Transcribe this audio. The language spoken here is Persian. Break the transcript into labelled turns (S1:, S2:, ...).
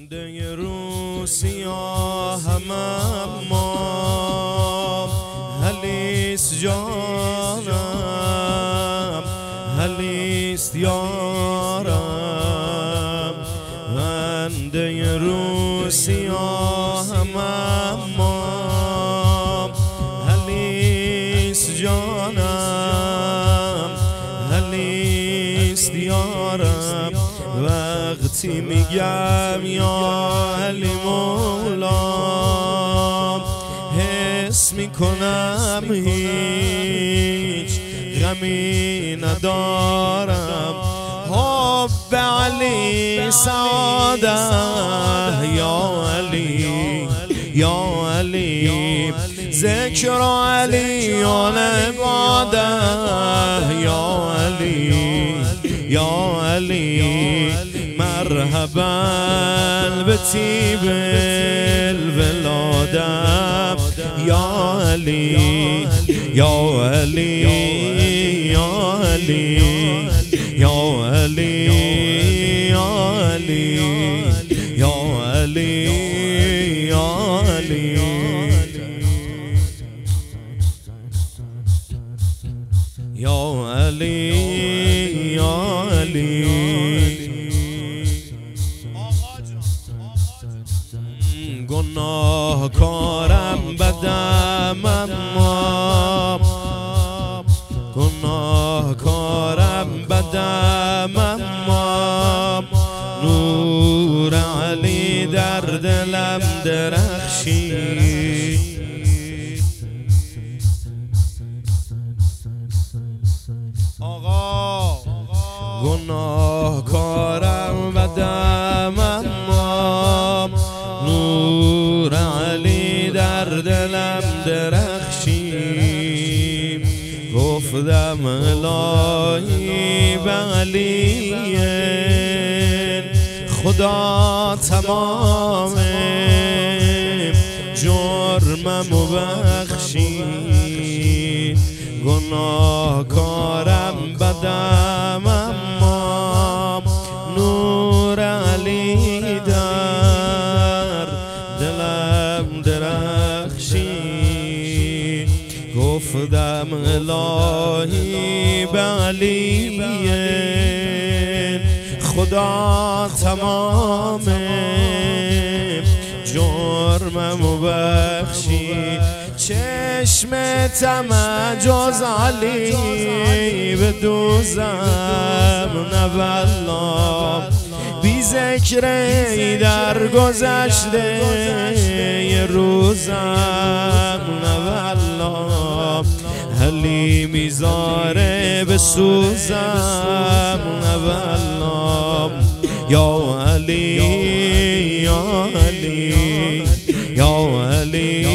S1: خنده رو سیاهم اما هلیست جانم، هلیست یارم. خنده رو سیاهم اما هلیست جانم، هلیست یارم. وقتی میگم یا علی مولا حس میکنم هیچ غمی ندارم. حب علی سعاده یا علی یا علی، ذکر علی عباده یا علی یا علی. مرحبا بطيب الولاده یا علی یا علی یا علی یا علی یا علی یا علی یا علی. یا علی یا علی. گناهکارم بدم اما، گناهکارم بدم اما نور علی در دلم درخشید. آقا گناهکارم بدم اما نور علی در دلم درخشید. گفتم الهی به علی خدا تمام جرممو بخشید. گناهکارم بدم اما نور علی در دلم درخشید. گفتم الهی به علی خدا تمام جرممو بخشید. چشم طمع جز علی به دوزم نه والله، بی ذکر در گذشته یه روزم نه والله. علی میذاره به سوزم نه والله. یا علی یا علی یا علی